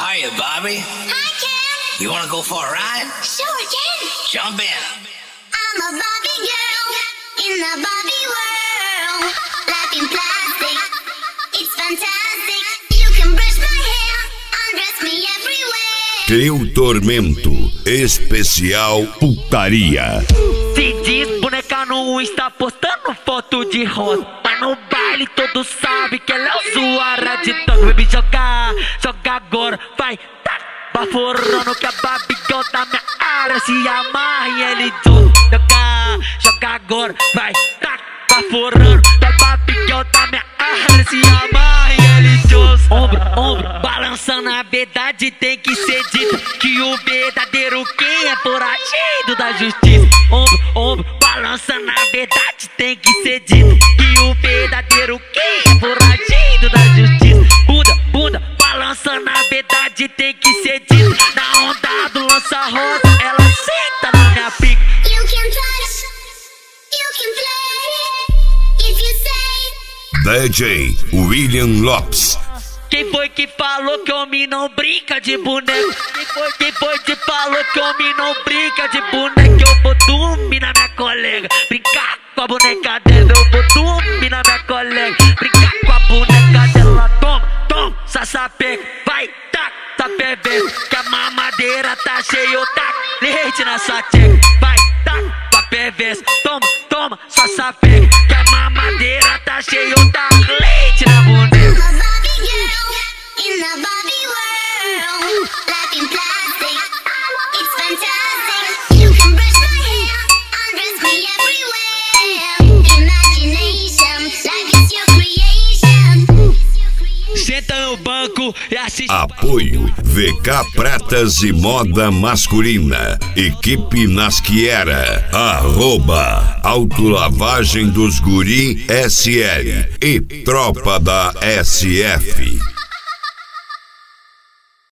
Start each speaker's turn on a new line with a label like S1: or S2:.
S1: are you, Bobby?
S2: Hi, Ken.
S1: You wanna go for a ride?
S2: Sure, Ken.
S1: Jump in.
S2: I'm a Barbie girl in the Barbie world. Life in plastic, it's fantastic. You can brush my hair, undress me everywhere.
S3: Trio Tormento, especial putaria.
S4: Se diz boneca no Insta postando foto de rosa, mas no baile todos sabem que ela é usuária de toque. Baby, joga agora, vai, tá baforando que a Barbie girl da minha área se amarra e ele joga agora, vai, tá baforando que a Barbie girl da minha área se amarra e ele ombro, balançando. A verdade tem que ser dita, que o verdadeiro quem é foragido da justiça. Ombro, balançando. A verdade tem que ser dita, que o verdadeiro quem é foragido da justiça. Bunda, balançando. A verdade tem que ser dita, na onda do lança-rosa ela senta na minha pica.
S2: You can touch, you can play, if you say.
S3: DJ William Lopes.
S4: Quem foi que falou que homem não brinca de boneco? Quem foi que falou que homem não brinca de boneco? Eu vou dormir na minha colega, brincar com a boneca dela. Eu vou dormir na minha colega, brincar com a boneca dela. Toma, sapeca, vai, tá bebendo, que a mamadeira tá cheia, eu tá leite na sua tcheca. Vai, tá perverso, toma, sapeca, que a mamadeira tá cheia, eu tá leite na boneca.
S2: In the Barbie world, life in plastic, it's fantastic. You can brush my hair, undress me everywhere. Imagination, life is your creation.
S4: Senta no banco e assiste.
S3: Apoio VK Pratas e Moda Masculina. Equipe Nasquiera. @Autolavagem dos Guri SL e Tropa da SF.